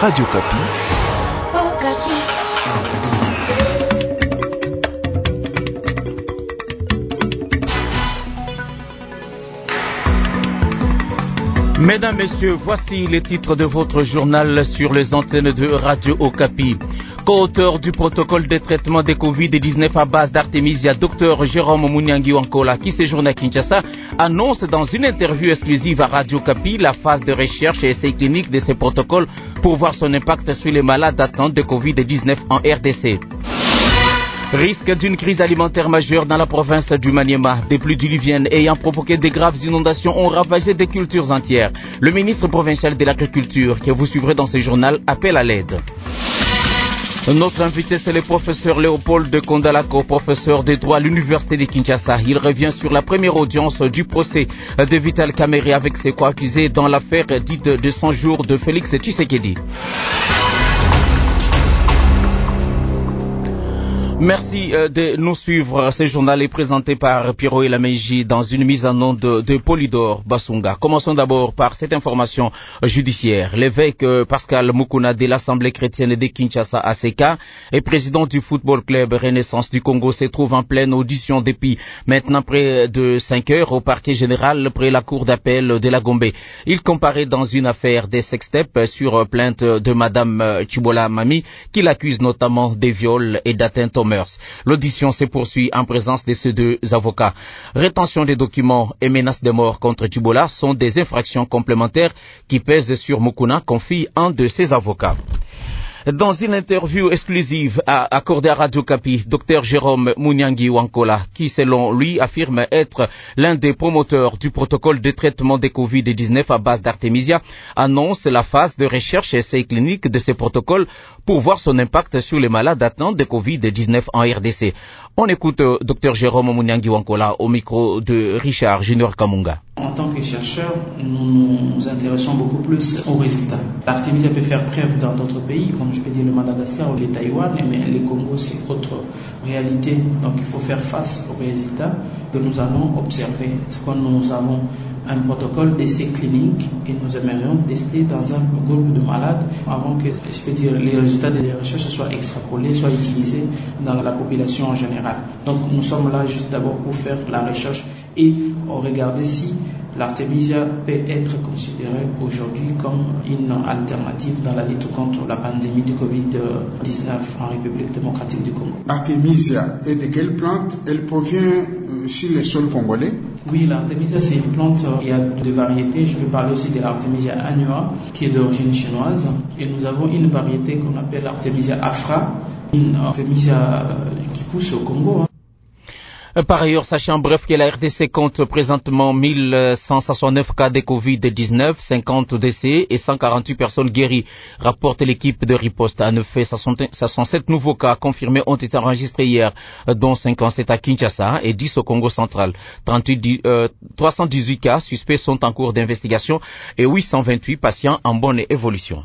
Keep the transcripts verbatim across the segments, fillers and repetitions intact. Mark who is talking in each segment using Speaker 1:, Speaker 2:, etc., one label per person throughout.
Speaker 1: Radio Kapi.
Speaker 2: Oh, Kapi.
Speaker 3: Mesdames, Messieurs, voici les titres de votre journal sur les antennes de Radio Okapi. Co-auteur du protocole de traitement des covid dix-neuf à base d'Artemisia, Dr Jérôme Munyangi Wankola, qui séjourne à Kinshasa, annonce dans une interview exclusive à Radio Okapi la phase de recherche et essai clinique de ces protocoles pour voir son impact sur les malades atteints de covid dix-neuf en R D C. Risque d'une crise alimentaire majeure dans la province du Maniema. Des pluies diluviennes ayant provoqué de graves inondations ont ravagé des cultures entières. Le ministre provincial de l'Agriculture, que vous suivrez dans ce journal, appelle à l'aide. Notre invité, c'est le professeur Léopold de Kondalako, professeur de droit à l'université de Kinshasa. Il revient sur la première audience du procès de Vital Kamerhe avec ses co-accusés dans l'affaire dite de cent jours de Félix Tshisekedi. Merci de nous suivre. Ce journal est présenté par Pierrot Elameji dans une mise en onde de, de Polydor Basunga. Commençons d'abord par cette information judiciaire. L'évêque Pascal Mukuna de l'Assemblée chrétienne de Kinshasa A C K et président du football club Renaissance du Congo se trouve en pleine audition depuis maintenant près de cinq heures au parquet général près la cour d'appel de la Gombe. Il comparaît dans une affaire des sextapes sur plainte de madame Chibola Mami qui l'accuse notamment des viols et d'atteinte aux mœurs. L'audition se poursuit en présence de ces deux avocats. Rétention des documents et menaces de mort contre Chibola sont des infractions complémentaires qui pèsent sur Mukuna, confie un de ses avocats. Dans une interview exclusive à, accordée à Radio Kapi, Dr Jérôme Munyangi Wankola, qui selon lui affirme être l'un des promoteurs du protocole de traitement des covid dix-neuf à base d'Artemisia, annonce la phase de recherche et essai clinique de ces protocoles pour voir son impact sur les malades atteints de covid dix-neuf en R D C. On écoute euh, Dr Jérôme Munyangi Wankola au micro de Richard Junior Kamunga.
Speaker 4: En tant que chercheurs, nous nous intéressons beaucoup plus aux résultats. L'Artemisia peut faire preuve dans d'autres pays, comme je peux dire le Madagascar ou le Taïwan, mais le Congo c'est autre réalité. Donc il faut faire face aux résultats que nous allons observer. C'est quand nous avons un protocole d'essai clinique et nous aimerions tester dans un groupe de malades avant que je peux dire, les résultats des recherches soient extrapolés, soient utilisés dans la population en général. Donc nous sommes là juste d'abord pour faire la recherche et regarder si l'Artemisia peut être considérée aujourd'hui comme une alternative dans la lutte contre la pandémie du covid dix-neuf en République démocratique du Congo.
Speaker 5: L'artémisia est de quelle plante? Elle provient euh, sur les sols congolais?
Speaker 4: Oui, l'artémisia c'est une plante, il y a deux variétés. Je peux parler aussi de l'artémisia annua qui est d'origine chinoise. Et nous avons une variété qu'on appelle l'artémisia afra, une artémisia qui pousse au Congo.
Speaker 3: Par ailleurs, sachant bref que la R D C compte présentement mille cent soixante-neuf cas de covid dix-neuf, cinquante décès et cent quarante-huit personnes guéries, rapporte l'équipe de riposte. En effet, soixante-sept nouveaux cas confirmés ont été enregistrés hier, dont cinquante-sept à Kinshasa et dix au Congo central. trente-huit, euh, trois cent dix-huit cas suspects sont en cours d'investigation et huit cent vingt-huit patients en bonne évolution.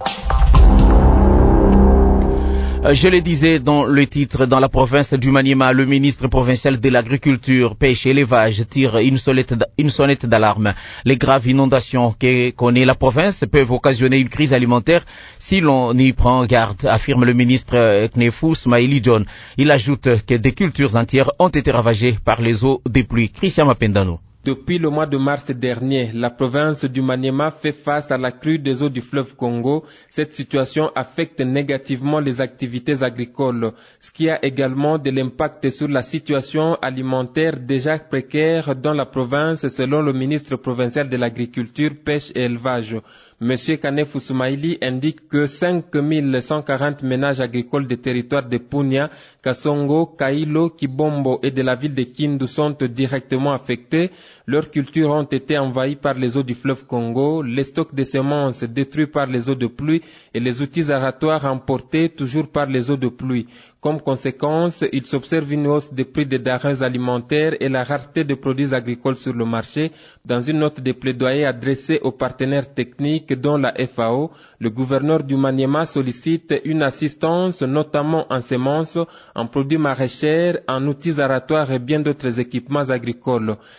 Speaker 3: Je le disais dans le titre, dans la province du Maniema, le ministre provincial de l'Agriculture, Pêche et Élevage tire une sonnette, une sonnette d'alarme. Les graves inondations que connaît la province peuvent occasionner une crise alimentaire si l'on y prend garde, affirme le ministre Knefou Smaili John. Il ajoute que des cultures entières ont été ravagées par les eaux des pluies. Christian Mapendano.
Speaker 6: Depuis le mois de mars dernier, la province du Maniema fait face à la crue des eaux du fleuve Congo. Cette situation affecte négativement les activités agricoles, ce qui a également de l'impact sur la situation alimentaire déjà précaire dans la province, selon le ministre provincial de l'Agriculture, Pêche et Élevage. Monsieur Kanefou Soumaïli indique que cinq mille cent quarante ménages agricoles des territoires de Punia, Kasongo, Kailo, Kibombo et de la ville de Kindu sont directement affectés. Leurs cultures ont été envahies par les eaux du fleuve Congo, les stocks de semences détruits par les eaux de pluie et les outils aratoires emportés toujours par les eaux de pluie. Comme conséquence, il s'observe une hausse des prix des denrées alimentaires et la rareté de produits agricoles sur le marché. Dans une note de plaidoyer adressée aux partenaires techniques dont la F A O, le gouverneur du Maniema sollicite une assistance notamment en semences, en produits maraîchers, en outils aratoires et bien d'autres équipements agricoles. Les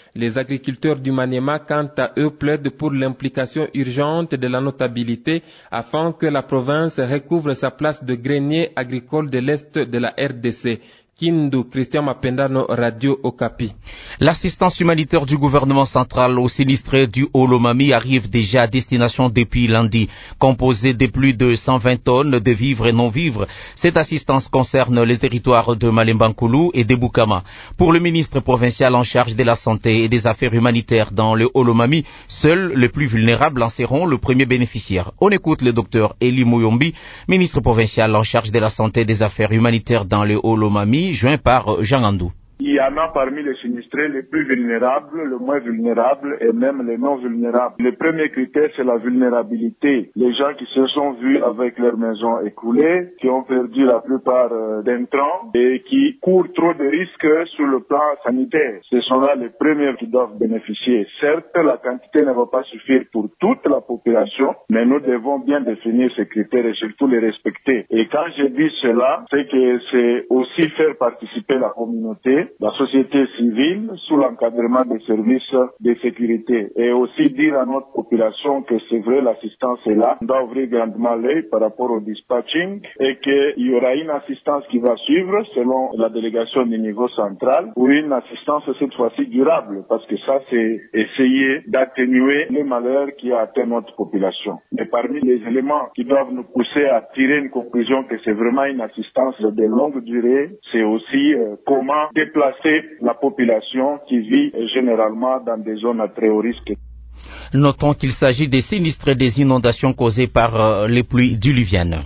Speaker 6: agriculteurs du Maniema, quant à eux, plaident pour l'implication urgente de la notabilité afin que la province recouvre sa place de grenier agricole de l'Est de la R D C. Kindu, Christian Mapendano, Radio Okapi.
Speaker 3: L'assistance humanitaire du gouvernement central aux sinistrés du Haut-Lomami arrive déjà à destination depuis lundi. Composée de plus de cent vingt tonnes de vivres et non-vivres, cette assistance concerne les territoires de Malembankoulou et de Boukama. Pour le ministre provincial en charge de la santé et des affaires humanitaires dans le Haut-Lomami, seuls les plus vulnérables en seront le premier bénéficiaire. On écoute le docteur Eli Mouyombi, ministre provincial en charge de la santé et des affaires humanitaires dans le Haut-Lomami, joint par Jean Andou.
Speaker 1: Il y en a parmi les sinistrés les plus vulnérables, le moins vulnérables et même les non vulnérables. Le premier critère, c'est la vulnérabilité. Les gens qui se sont vus avec leurs maisons écoulées, qui ont perdu la plupart euh, d'intrants et qui courent trop de risques sur le plan sanitaire. Ce sont là les premiers qui doivent bénéficier. Certes, la quantité ne va pas suffire pour toute la population, mais nous devons bien définir ces critères et surtout les respecter. Et quand je dis cela, c'est que c'est aussi faire participer la communauté, la société civile, sous l'encadrement des services de sécurité. Et aussi dire à notre population que c'est vrai, l'assistance est là. On doit ouvrir grandement l'œil par rapport au dispatching et qu'il y aura une assistance qui va suivre selon la délégation du niveau central ou une assistance cette fois-ci durable parce que ça c'est essayer d'atténuer le malheur qui a atteint notre population. Mais parmi les éléments qui doivent nous pousser à tirer une conclusion que c'est vraiment une assistance de longue durée, c'est aussi euh, comment déplacer la population qui vit généralement dans des zones à très haut risque.
Speaker 3: Notons qu'il s'agit des sinistres des inondations causées par euh, les pluies diluviennes.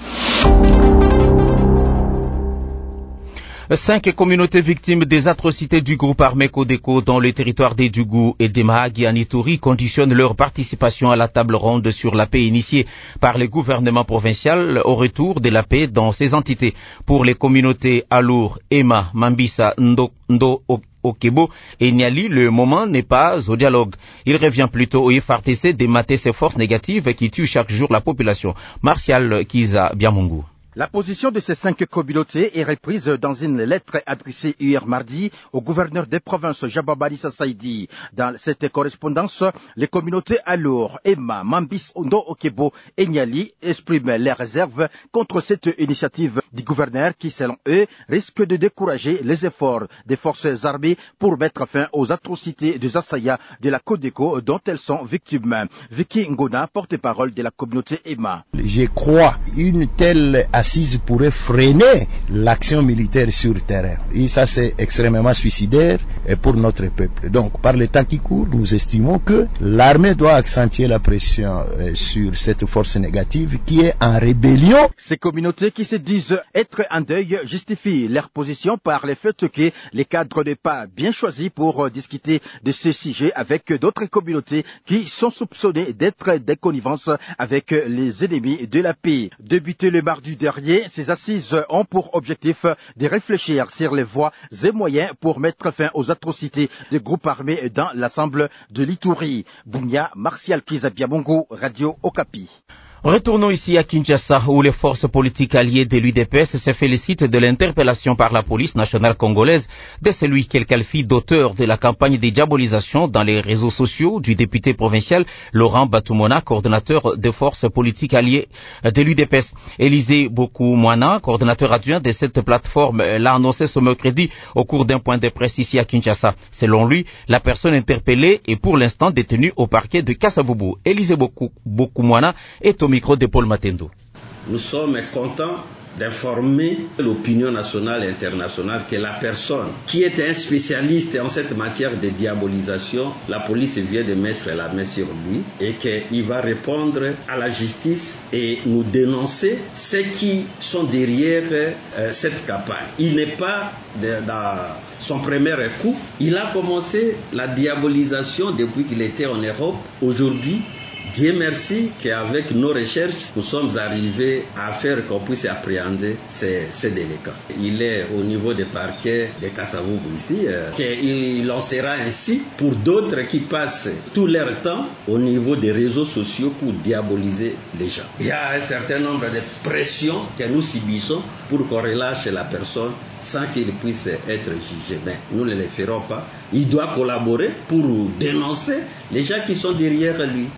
Speaker 3: Cinq communautés victimes des atrocités du groupe armé Codeco dans le territoire des Djougou et des Mahagi en Ituri conditionnent leur participation à la table ronde sur la paix initiée par le gouvernement provincial au retour de la paix dans ces entités. Pour les communautés Alour, Ema, Mambisa, Ndo, Ndo Okebo et Niali, le moment n'est pas au dialogue. Il revient plutôt au F R T C d'émater ces forces négatives qui tuent chaque jour la population. Martial Kiza Biamungu.
Speaker 7: La position de ces cinq communautés est reprise dans une lettre adressée hier mardi au gouverneur des provinces Jababalissa Saïdi. Dans cette correspondance, les communautés Alour, Emma, Mambis, Ondo Okebo et Niali expriment leurs réserves contre cette initiative du gouverneur qui, selon eux, risque de décourager les efforts des forces armées pour mettre fin aux atrocités des assaillants de la Codeco dont elles sont victimes. Vicky Ngona, porte-parole de la communauté Emma.
Speaker 8: Je crois une telle assise pourrait freiner l'action militaire sur le terrain. Et ça, c'est extrêmement suicidaire pour notre peuple. Donc, par le temps qui court, nous estimons que l'armée doit accentuer la pression sur cette force négative qui est en rébellion.
Speaker 7: Ces communautés qui se disent être en deuil justifient leur position par le fait que les cadres n'est pas bien choisis pour discuter de ce sujet avec d'autres communautés qui sont soupçonnées d'être des connivences avec les ennemis de la paix. Débuté le mardi dernier, ces assises ont pour objectif de réfléchir sur les voies et moyens pour mettre fin aux atrocités des groupes armés dans l'ensemble de l'Ituri. Bounia, Martial Kizabiamongo, Radio Okapi.
Speaker 3: Retournons ici à Kinshasa où les forces politiques alliées de l'U D P S se félicitent de l'interpellation par la police nationale congolaise de celui qu'elle qualifie d'auteur de la campagne de diabolisation dans les réseaux sociaux du député provincial Laurent Batoumona, coordonnateur des forces politiques alliées de l'U D P S. Élisée Bokou-Moana, coordonnateur adjoint de cette plateforme, l'a annoncé ce mercredi au cours d'un point de presse ici à Kinshasa. Selon lui, la personne interpellée est pour l'instant détenue au parquet de Kasavubu. Élisée Bokou-Moana est au micro de Paul Matendo.
Speaker 9: Nous sommes contents d'informer l'opinion nationale et internationale que la personne qui est un spécialiste en cette matière de diabolisation, la police vient de mettre la main sur lui et qu'il va répondre à la justice et nous dénoncer ceux qui sont derrière euh, cette campagne. Il n'est pas de, dans son premier coup. Il a commencé la diabolisation depuis qu'il était en Europe. Aujourd'hui, Dieu merci qu'avec nos recherches, nous sommes arrivés à faire qu'on puisse appréhender ces, ces délinquants. Il est au niveau des parquets de Kasavubu ici, euh, qu'il en sera ainsi pour d'autres qui passent tout leur temps au niveau des réseaux sociaux pour diaboliser les gens. Il y a un certain nombre de pressions que nous subissons pour qu'on relâche la personne sans qu'il puisse être jugé. Mais nous ne le ferons pas. Il doit collaborer pour dénoncer les gens qui sont derrière lui.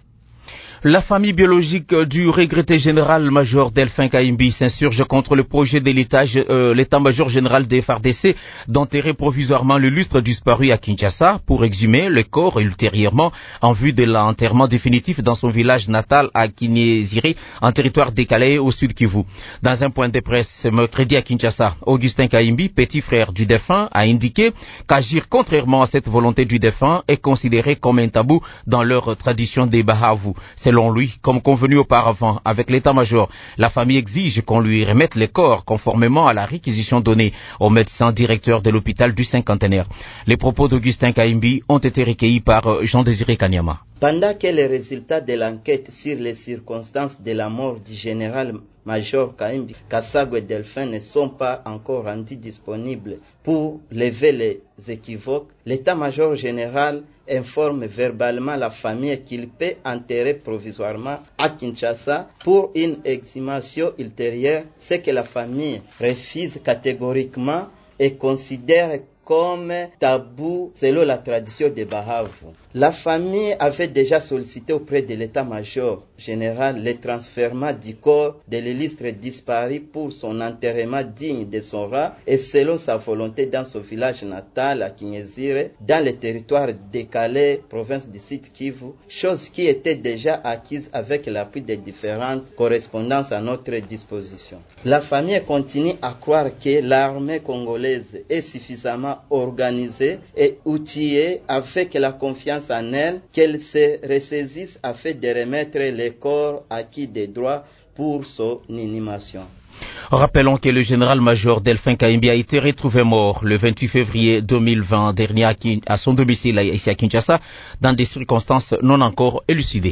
Speaker 3: La famille biologique du regretté général-major Delphin Kayimbi s'insurge contre le projet de euh, l'état-major général des F A R D C d'enterrer provisoirement le lustre disparu à Kinshasa pour exhumer le corps ultérieurement en vue de l'enterrement définitif dans son village natal à Kinyeziri, en territoire décalé au sud Kivu. Dans un point de presse mercredi à Kinshasa, Augustin Kayimbi, petit frère du défunt, a indiqué qu'agir contrairement à cette volonté du défunt est considéré comme un tabou dans leur tradition des Bahavu. Selon lui, comme convenu auparavant avec l'état-major, la famille exige qu'on lui remette les corps conformément à la réquisition donnée au médecin directeur de l'hôpital du Cinquantenaire. Les propos d'Augustin Kayimbi ont été recueillis par Jean-Désiré Kanyama.
Speaker 10: Pendant que les résultats de l'enquête sur les circonstances de la mort du général-major Kayimbi Kasagwe Delphin ne sont pas encore rendus disponibles pour lever les équivoques, l'état-major général informe verbalement la famille qu'il peut enterrer provisoirement à Kinshasa pour une exhumation ultérieure, ce que la famille refuse catégoriquement et considère comme tabou selon la tradition de Bahavu. La famille avait déjà sollicité auprès de l'état-major général le transfert du corps de l'illustre disparu pour son enterrement digne de son rang et selon sa volonté dans son village natal à Kinyezire, dans le territoire décalé, province du Sud Kivu, chose qui était déjà acquise avec l'appui des différentes correspondances à notre disposition. La famille continue à croire que l'armée congolaise est suffisamment organisée et outillée avec la confiance en elle, qu'elle se ressaisisse afin de remettre les corps acquis des droits pour son inhumation.
Speaker 3: Rappelons que le général-major Delphin Kayimbi a été retrouvé mort le vingt-huit février deux mille vingt dernier à son domicile ici à Kinshasa dans des circonstances non encore élucidées.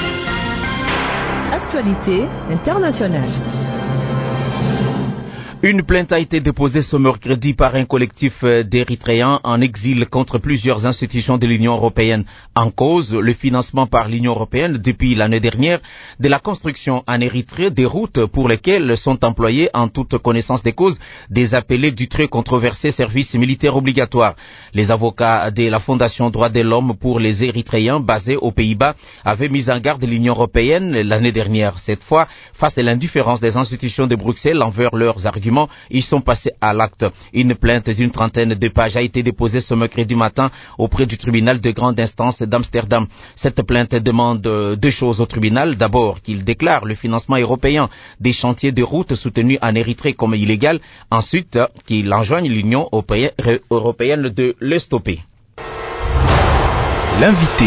Speaker 11: Actualité internationale.
Speaker 3: Une plainte a été déposée ce mercredi par un collectif d'Érythréens en exil contre plusieurs institutions de l'Union européenne. En cause, le financement par l'Union européenne depuis l'année dernière de la construction en Érythrée des routes pour lesquelles sont employés en toute connaissance des causes des appelés du très controversé service militaire obligatoire. Les avocats de la Fondation Droits de l'Homme pour les Érythréens basés aux Pays-Bas avaient mis en garde l'Union européenne l'année dernière. Cette fois, face à l'indifférence des institutions de Bruxelles envers leurs arguments, ils sont passés à l'acte. Une plainte d'une trentaine de pages a été déposée ce mercredi matin auprès du tribunal de grande instance d'Amsterdam. Cette plainte demande deux choses au tribunal. D'abord, qu'il déclare le financement européen des chantiers de routes soutenus en Érythrée comme illégal. Ensuite, qu'il enjoigne l'Union européenne de le stopper.
Speaker 12: L'invité.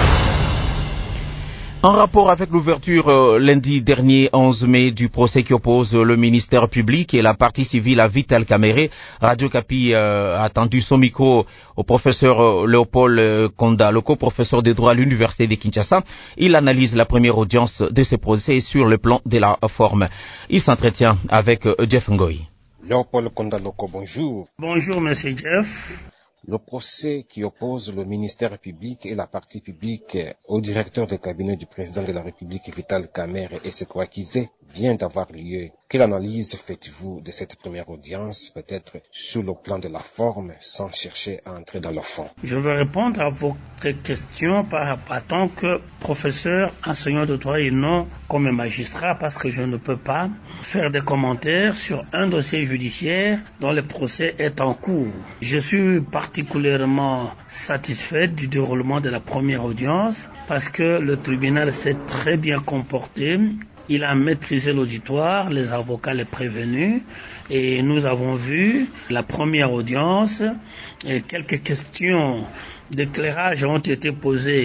Speaker 3: En rapport avec l'ouverture euh, lundi dernier onze mai du procès qui oppose euh, le ministère public et la partie civile à Vital Kamere, Radio Kapi euh, a tendu son micro au professeur euh, Léopold euh, Konda, le co-professeur de droit à l'université de Kinshasa. Il analyse la première audience de ce procès sur le plan de la forme. Il s'entretient avec euh, Jeff Ngoy.
Speaker 13: Léopold Konda Loko, bonjour.
Speaker 14: Bonjour, monsieur Jeff.
Speaker 13: Le procès qui oppose le ministère public et la partie publique au directeur de cabinet du président de la République, Vital Kamerhe, et ses coaccusés vient d'avoir lieu. Quelle analyse faites-vous de cette première audience, peut-être sur le plan de la forme, sans chercher à entrer dans le fond?
Speaker 14: Je vais répondre à votre question par en tant que professeur, enseignant de droit et non comme magistrat, parce que je ne peux pas faire des commentaires sur un dossier judiciaire dont le procès est en cours. Je suis particulièrement satisfait du déroulement de la première audience parce que le tribunal s'est très bien comporté. Il a maîtrisé l'auditoire, les avocats, les prévenus, et nous avons vu la première audience et quelques questions d'éclairage ont été posées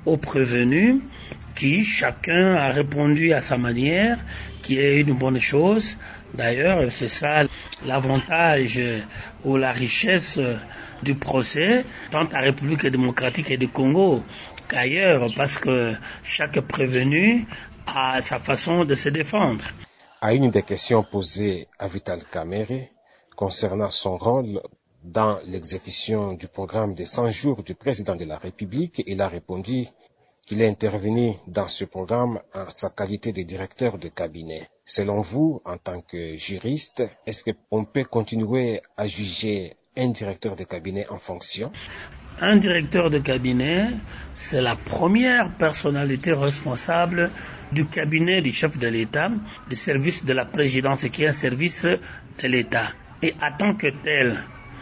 Speaker 14: aux prévenus qui chacun a répondu à sa manière, qui est une bonne chose. D'ailleurs, c'est ça l'avantage ou la richesse du procès, tant à la République démocratique du Congo qu'ailleurs, parce que chaque prévenu a sa façon de se défendre.
Speaker 13: À une des questions posées à Vital Kamerhe concernant son rôle dans l'exécution du programme des cent jours du président de la République, il a répondu qu'il est intervenu dans ce programme en sa qualité de directeur de cabinet. Selon vous, en tant que juriste, est-ce qu'on peut continuer à juger un directeur de cabinet en fonction?
Speaker 14: Un directeur de cabinet, c'est la première personnalité responsable du cabinet du chef de l'État, du service de la présidence, qui est un service de l'État. Et en tant que tel,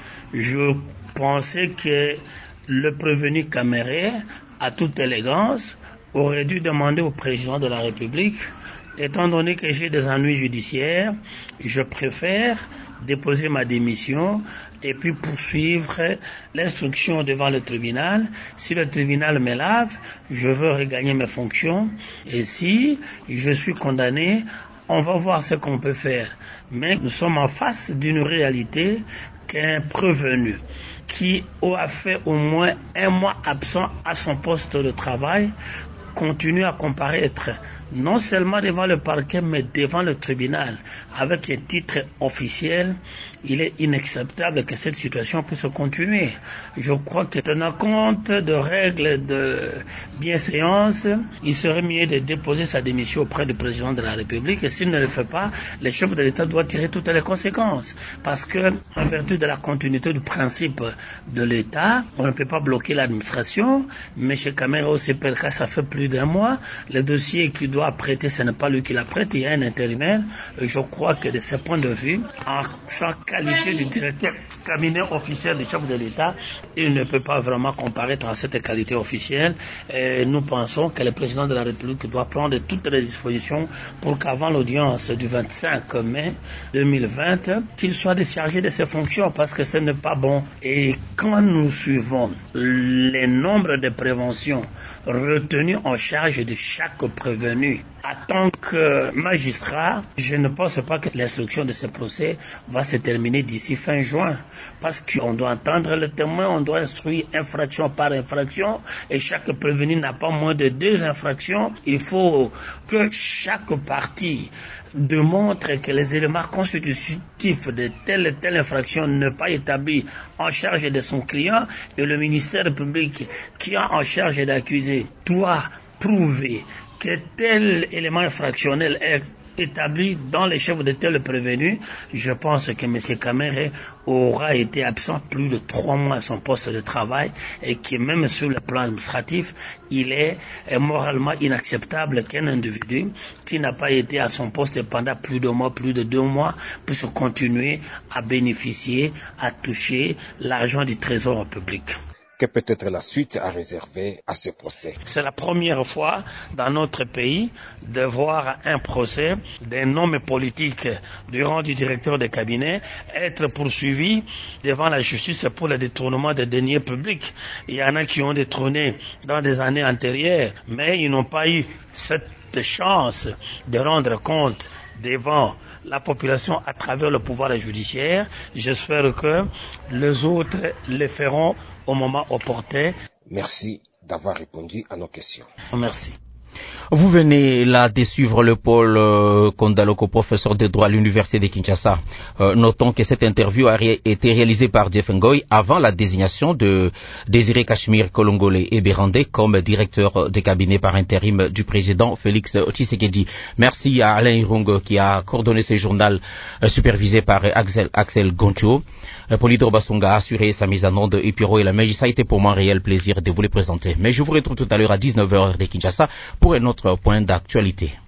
Speaker 14: je pensais que le prévenu Kamerhe, à toute élégance, aurait dû demander au président de la République, étant donné que j'ai des ennuis judiciaires, je préfère déposer ma démission et puis poursuivre l'instruction devant le tribunal. Si le tribunal me lave, je veux regagner mes fonctions. Et si je suis condamné, on va voir ce qu'on peut faire. Mais nous sommes en face d'une réalité qu'un prévenu qui a fait au moins un mois absent à son poste de travail continue à comparaître non seulement devant le parquet, mais devant le tribunal, avec un titre officiel. Il est inacceptable que cette situation puisse continuer. Je crois que tenant compte de règles de bienséance, il serait mieux de déposer sa démission auprès du président de la République, et s'il ne le fait pas, le chef de l'État doit tirer toutes les conséquences. Parce que, en vertu de la continuité du principe de l'État, on ne peut pas bloquer l'administration. M. Kamerhe au C P L K, ça fait plus d'un mois. Le dossier qui doit prêter, ce n'est pas lui qui l'a prêté, il y a un intérimaire. Je crois que de ce point de vue, en sa qualité de directeur cabinet officiel du chef de l'État, il ne peut pas vraiment comparaître à cette qualité officielle. Et nous pensons que le président de la République doit prendre toutes les dispositions pour qu'avant l'audience du vingt-cinq mai deux mille vingt, qu'il soit déchargé de ses fonctions, parce que ce n'est pas bon. Et quand nous suivons les nombres de préventions retenues en charge de chaque prévenu, en tant que magistrat, je ne pense pas que l'instruction de ce procès va se terminer d'ici fin juin, parce qu'on doit entendre le témoin, on doit instruire infraction par infraction, et chaque prévenu n'a pas moins de deux infractions. Il faut que chaque partie démontre que les éléments constitutifs de telle et telle infraction ne pas établis en charge de son client, et le ministère public qui a en charge d'accuser doit prouver que tel élément infractionnel est établi dans les chefs de tel prévenu. Je pense que M. Kamerhe aura été absent plus de trois mois à son poste de travail, et que même sur le plan administratif, il est moralement inacceptable qu'un individu qui n'a pas été à son poste pendant plus de mois, plus de deux mois, puisse continuer à bénéficier, à toucher l'argent du trésor public.
Speaker 13: Que peut être la suite à réserver à ce procès?
Speaker 14: C'est la première fois dans notre pays de voir un procès d'un homme politique du rang du directeur de cabinet être poursuivi devant la justice pour le détournement des deniers publics. Il y en a qui ont détourné dans des années antérieures, mais ils n'ont pas eu cette chance de rendre compte devant la population à travers le pouvoir judiciaire. J'espère que les autres le feront au moment opportun.
Speaker 13: Merci d'avoir répondu à nos questions.
Speaker 14: Merci.
Speaker 3: Vous venez là de suivre le Paul euh, Kondaloko, professeur de droit à l'université de Kinshasa. Euh, notons que cette interview a ré- été réalisée par Jeff Ngoy avant la désignation de Désiré Cachemire Kolongole et Bérandé comme directeur de cabinet par intérim du président Félix Tshisekedi. Merci à Alain Irung qui a coordonné ce journal euh, supervisé par Axel, Axel Goncho. Euh, Polydor Basunga a assuré sa mise en onde et Piro et la Meiji. Ça a été pour moi un réel plaisir de vous les présenter. Mais je vous retrouve tout à l'heure à dix-neuf heures de Kinshasa pour un autre point d'actualité.